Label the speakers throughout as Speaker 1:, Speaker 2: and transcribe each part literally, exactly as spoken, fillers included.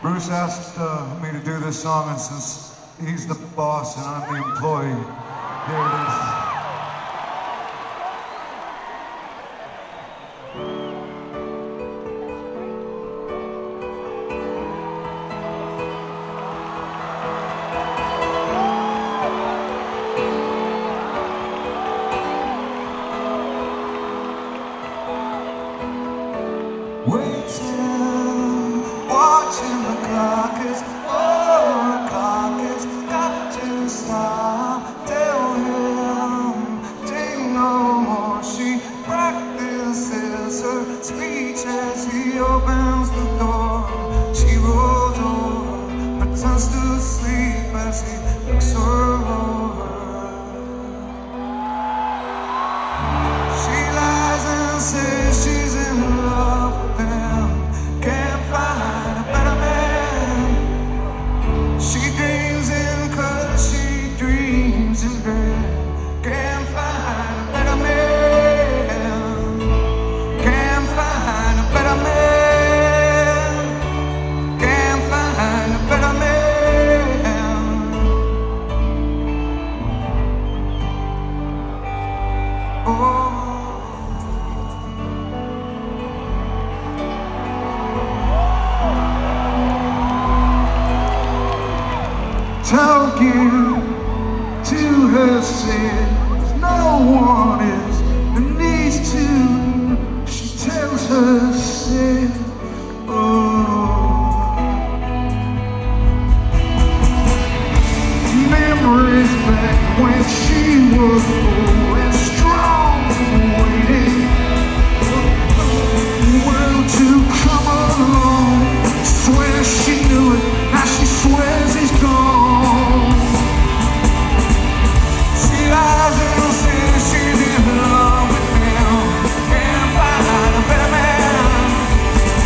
Speaker 1: Bruce asked uh, me to do this song, and since he's the boss and I'm the employee, here it is. Waiting, watching the clock is four o'clock, it's got to stop. Tell him, take no more. She practices her speech as he opens the door. She rolls over, pretends to sleep as he looks her over. She lies and says she's in love. Talking to herself, no one is in these two. She tells herself, oh, memories back when she was old and strong and waiting for the world to come along. Swear she knew it, now she swears he's gone. She's in love with him, can't find a better man.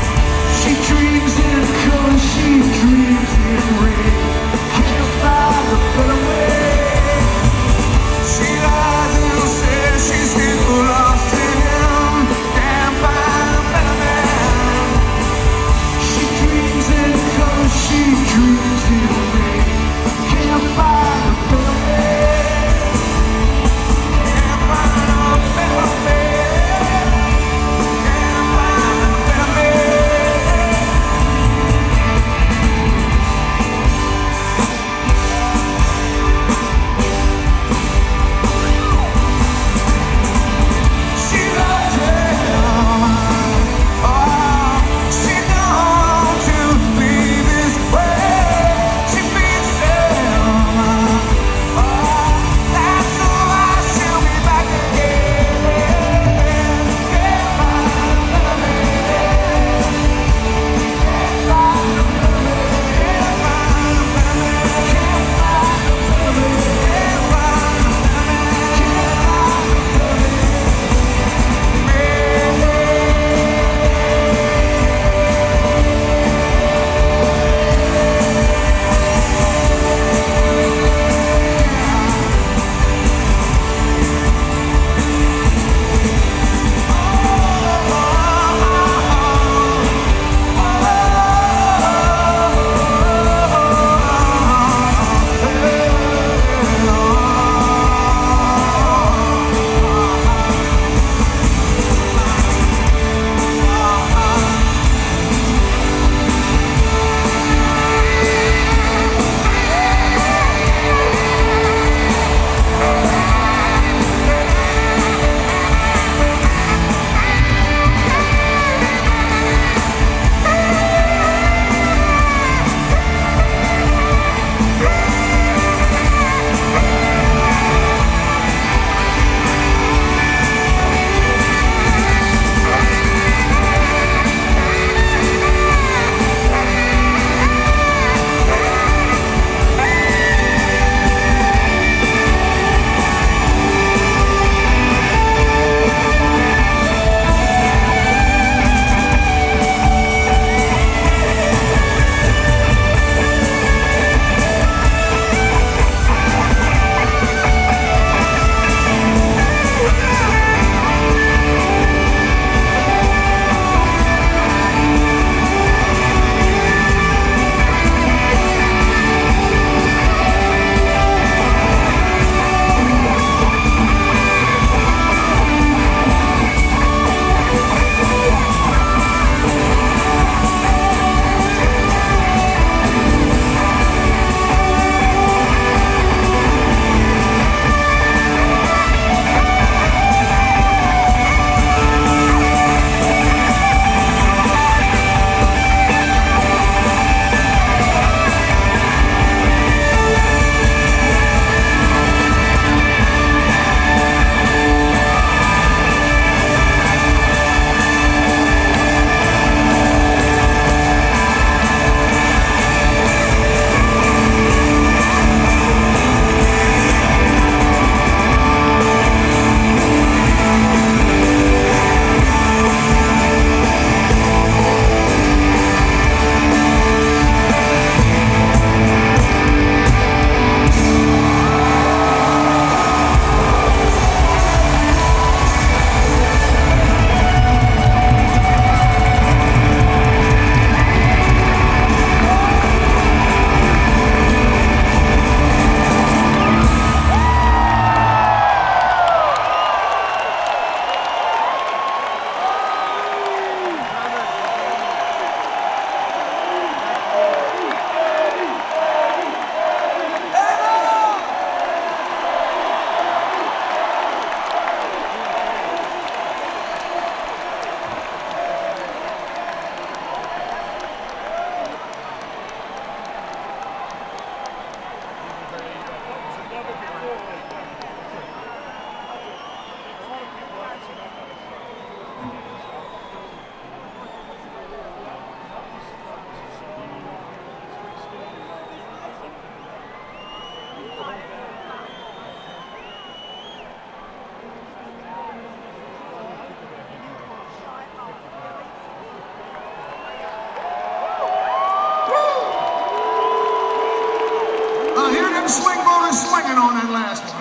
Speaker 1: Swing, rolling, swinging on that last one.